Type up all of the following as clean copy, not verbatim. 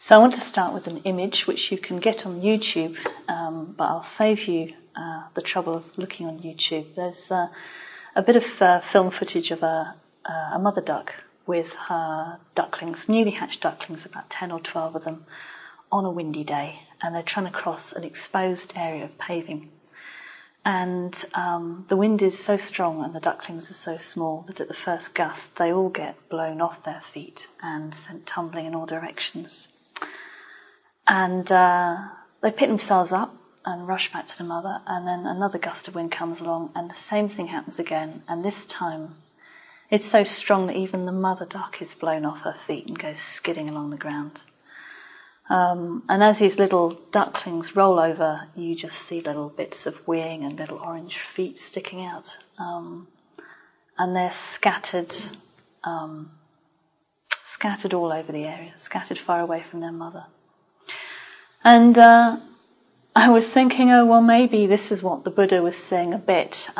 So I want to start with an image which you can get on YouTube, but I'll save you the trouble of looking on YouTube. There's a bit of film footage of a mother duck with her ducklings, newly hatched ducklings, about 10 or 12 of them, on a windy day, and they're trying to cross an exposed area of paving. And the wind is so strong and the ducklings are so small that at the first gust they all get blown off their feet and sent tumbling in all directions. And they pick themselves up and rush back to the mother, and then another gust of wind comes along and the same thing happens again, and this time it's so strong that even the mother duck is blown off her feet and goes skidding along the ground. And as these little ducklings roll over, you just see little bits of wing and little orange feet sticking out. And they're scattered all over the area, scattered far away from their mother. And I was thinking, oh, well, maybe this is what the Buddha was saying a bit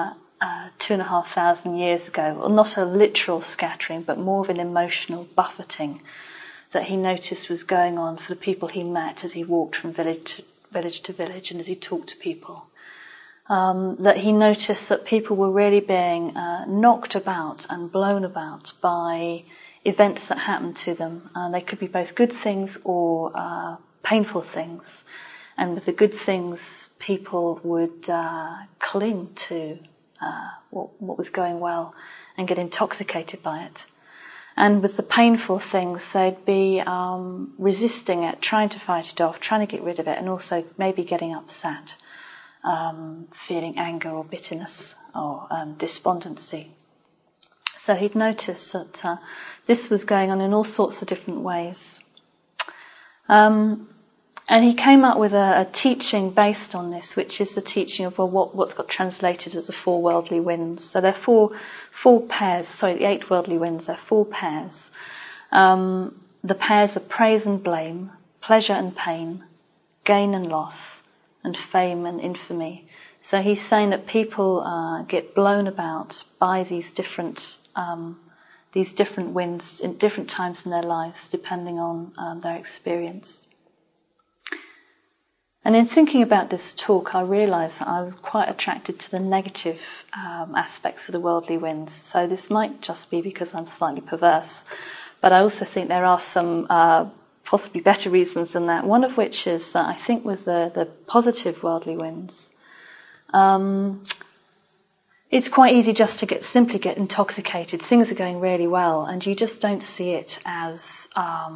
2,500 years ago. Well, not a literal scattering, but more of an emotional buffeting that he noticed was going on for the people he met as he walked from village to village and as he talked to people. That he noticed that people were really being knocked about and blown about by events that happened to them. They could be both good things or painful things. And with the good things, people would cling to what was going well and get intoxicated by it. And with the painful things, they'd be resisting it, trying to fight it off, trying to get rid of it, and also maybe getting upset, feeling anger or bitterness or despondency. So he'd noticed that this was going on in all sorts of different ways. And he came up with a teaching based on this, which is the teaching of what's got translated as the four worldly winds. So there are four pairs, the 8 worldly winds, there are 4 pairs. The pairs are praise and blame, pleasure and pain, gain and loss, and fame and infamy. So he's saying that people get blown about by these different winds in different times in their lives, depending on their experience. And in thinking about this talk, I realised that I was quite attracted to the negative aspects of the worldly winds. So this might just be because I'm slightly perverse, but I also think there are some possibly better reasons than that. One of which is that I think with the positive worldly winds, it's quite easy just to simply get intoxicated. Things are going really well, and you just don't see it as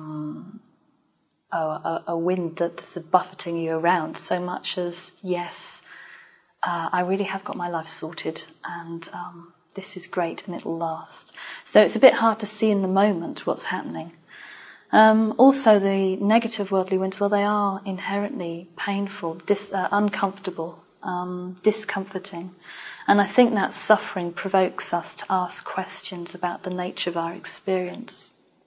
a wind that's buffeting you around so much as, yes, I really have got my life sorted, and this is great and it'll last. So it's a bit hard to see in the moment what's happening. Also, the negative worldly winds, well, they are inherently painful, uncomfortable, discomforting. And I think that suffering provokes us to ask questions about the nature of our experience.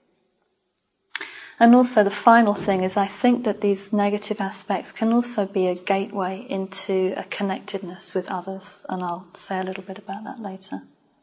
And also the final thing is, I think that these negative aspects can also be a gateway into a connectedness with others, and I'll say a little bit about that later.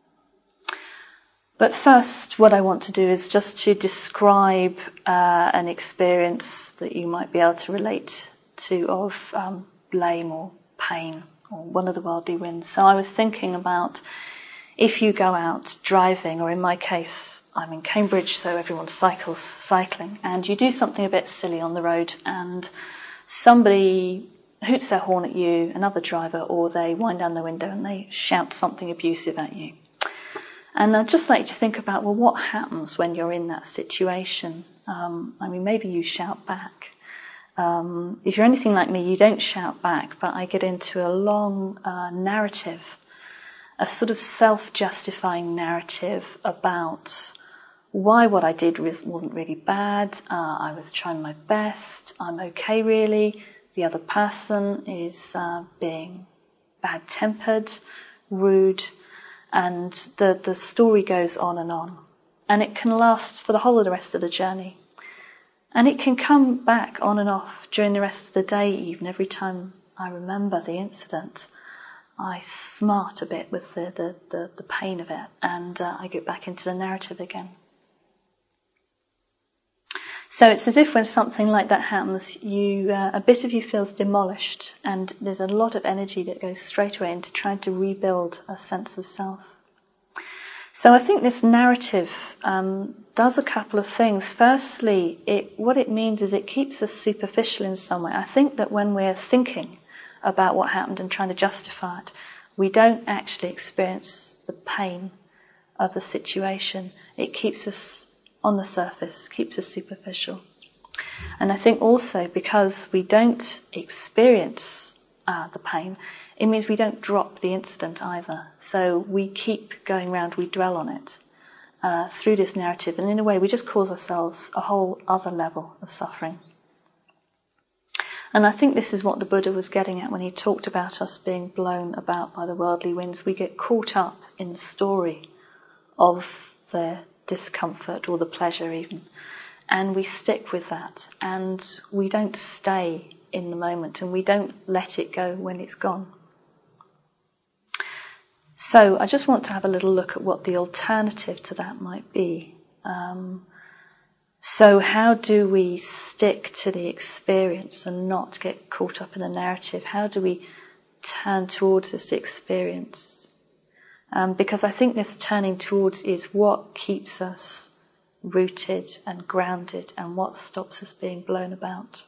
But first, what I want to do is just to describe an experience that you might be able to relate to of blame or pain or one of the worldly winds. So I was thinking about if you go out driving, or in my case, I'm in Cambridge, so everyone cycling, and you do something a bit silly on the road, and somebody hoots their horn at you, another driver, or they wind down the window and they shout something abusive at you. And I'd just like you to think about, well, what happens when you're in that situation? Maybe you shout back. If you're anything like me, you don't shout back, but I get into a long narrative, a sort of self-justifying narrative about why what I did wasn't really bad. I was trying my best. I'm okay, really. The other person is being bad-tempered, rude, and the story goes on. And it can last for the whole of the rest of the journey. And it can come back on and off during the rest of the day even. Every time I remember the incident, I smart a bit with the pain of it, and I get back into the narrative again. So it's as if when something like that happens, a bit of you feels demolished, and there's a lot of energy that goes straight away into trying to rebuild a sense of self. So I think this narrative does a couple of things. Firstly, what it means is it keeps us superficial in some way. I think that when we're thinking about what happened and trying to justify it, we don't actually experience the pain of the situation. It keeps us on the surface, keeps us superficial. And I think also because we don't experience the pain, it means we don't drop the incident either. So we keep going round, we dwell on it through this narrative, and in a way we just cause ourselves a whole other level of suffering. And I think this is what the Buddha was getting at when he talked about us being blown about by the worldly winds. We get caught up in the story of the discomfort or the pleasure even, and we stick with that, and we don't stay in the moment, and we don't let it go when it's gone. So I just want to have a little look at what the alternative to that might be. So how do we stick to the experience and not get caught up in the narrative? How do we turn towards this experience? Because I think this turning towards is what keeps us rooted and grounded and what stops us being blown about.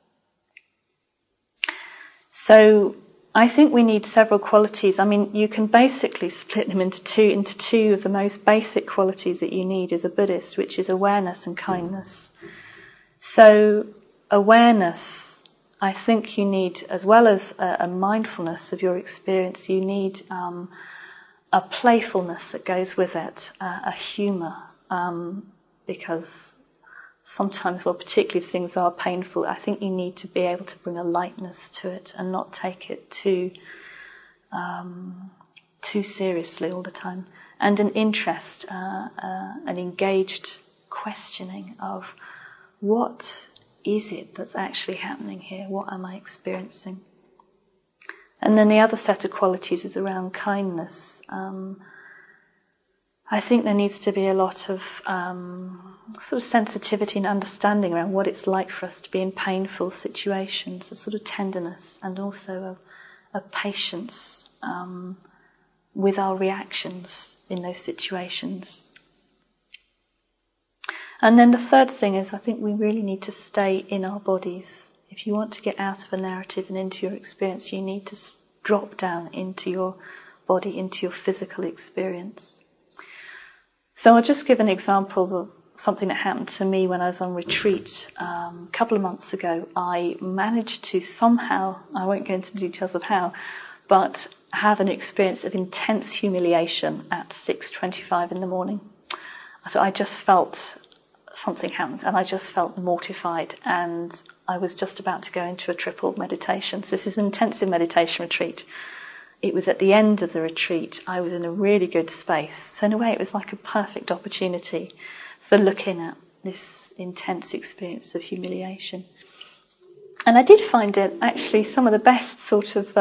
So I think we need several qualities. I mean, you can basically split them into two of the most basic qualities that you need as a Buddhist, which is awareness and kindness. So awareness, I think you need, as well as a mindfulness of your experience, you need a playfulness that goes with it, a humour, because sometimes, well, particularly if things are painful, I think you need to be able to bring a lightness to it and not take it too seriously all the time. And an interest, an engaged questioning of what is it that's actually happening here? What am I experiencing? And then the other set of qualities is around kindness. I think there needs to be a lot of sort of sensitivity and understanding around what it's like for us to be in painful situations, a sort of tenderness and also a patience with our reactions in those situations. And then the third thing is I think we really need to stay in our bodies. If you want to get out of a narrative and into your experience, you need to drop down into your body, into your physical experience. So I'll just give an example of something that happened to me when I was on retreat a couple of months ago. I managed to somehow, I won't go into the details of how, but have an experience of intense humiliation at 6:25 in the morning. So I just felt something happened and I just felt mortified, and I was just about to go into a triple meditation. So this is an intensive meditation retreat. It was at the end of the retreat. I was in a really good space. So in a way it was like a perfect opportunity for looking at this intense experience of humiliation. And I did find it actually some of the best sort of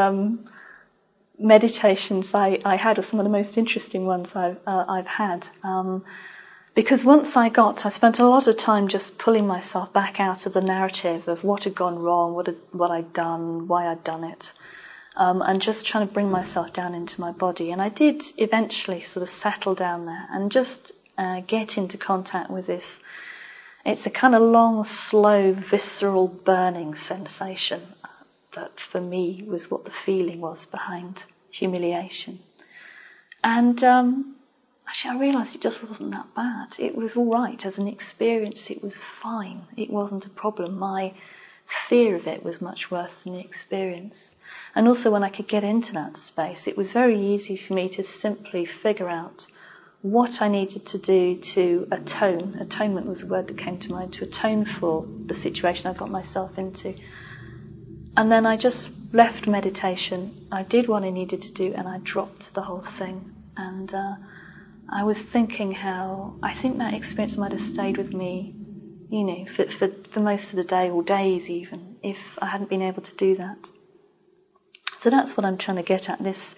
meditations I had, or some of the most interesting ones I've had. Because once I spent a lot of time just pulling myself back out of the narrative of what had gone wrong, what I'd done, why I'd done it. And just trying to bring myself down into my body. And I did eventually sort of settle down there and just get into contact with this. It's a kind of long, slow, visceral burning sensation that for me was what the feeling was behind humiliation. And actually I realised it just wasn't that bad. It was all right as an experience. It was fine. It wasn't a problem. My fear of it was much worse than the experience. And also when I could get into that space, it was very easy for me to simply figure out what I needed to do to atone. Atonement was the word that came to mind, to atone for the situation I got myself into. And then I just left meditation. I did what I needed to do and I dropped the whole thing. And I was thinking how I think that experience might have stayed with me, you know, for most of the day, or days even, if I hadn't been able to do that. So that's what I'm trying to get at, this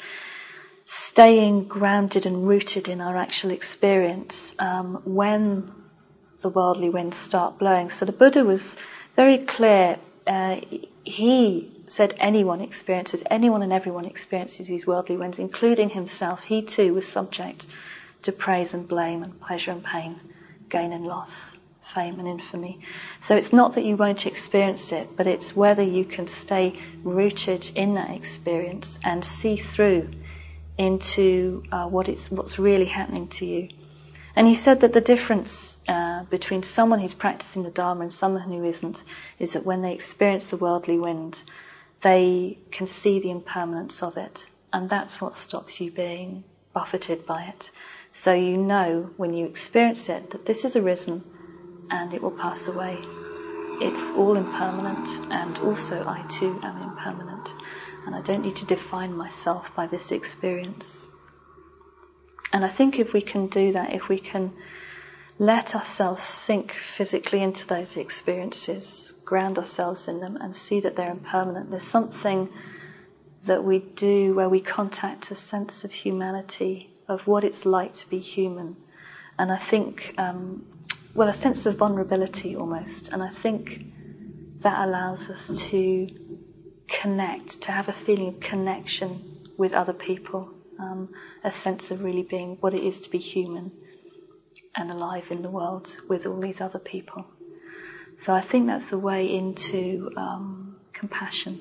staying grounded and rooted in our actual experience when the worldly winds start blowing. So the Buddha was very clear. He said anyone and everyone experiences these worldly winds, including himself. He too was subject to praise and blame and pleasure and pain, gain and loss, fame and infamy. So it's not that you won't experience it, but it's whether you can stay rooted in that experience and see through into what's really happening to you. And he said that the difference between someone who's practicing the Dharma and someone who isn't is that when they experience the worldly wind, they can see the impermanence of it, and that's what stops you being buffeted by it. So you know when you experience it that this has arisen and it will pass away. It's all impermanent, and also I too am impermanent, and I don't need to define myself by this experience. And I think if we can do that, if we can let ourselves sink physically into those experiences, ground ourselves in them and see that they're impermanent, there's something that we do where we contact a sense of humanity, of what it's like to be human. And I think, a sense of vulnerability almost. And I think that allows us to connect, to have a feeling of connection with other people, a sense of really being what it is to be human and alive in the world with all these other people. So I think that's a way into compassion.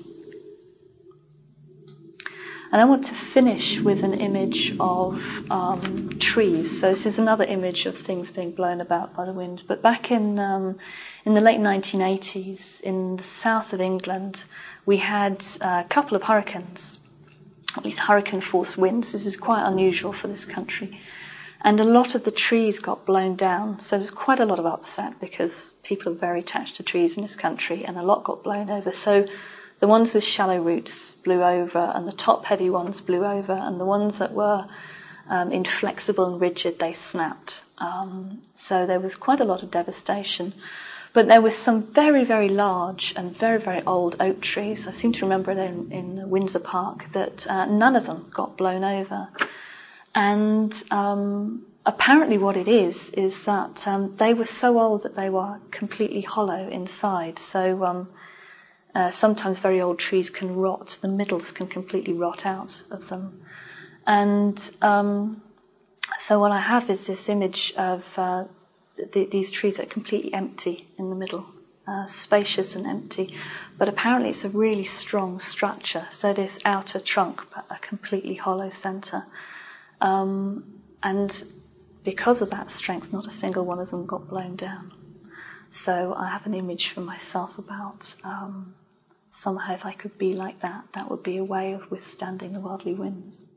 And I want to finish with an image of trees. So this is another image of things being blown about by the wind. But back in the late 1980s, in the south of England, we had a couple of hurricanes, at least hurricane-force winds. This is quite unusual for this country. And a lot of the trees got blown down. So there's quite a lot of upset because people are very attached to trees in this country, and a lot got blown over. So the ones with shallow roots blew over, and the top heavy ones blew over, and the ones that were inflexible and rigid, they snapped. So there was quite a lot of devastation. But there were some very, very large and very, very old oak trees. I seem to remember in Windsor Park that none of them got blown over. And apparently what it is that they were so old that they were completely hollow inside. So sometimes very old trees can rot, the middles can completely rot out of them. And so what I have is this image of these trees that are completely empty in the middle, spacious and empty. But apparently it's a really strong structure, so this outer trunk, but a completely hollow centre. And because of that strength, not a single one of them got blown down. So I have an image for myself about somehow if I could be like that, that would be a way of withstanding the worldly winds.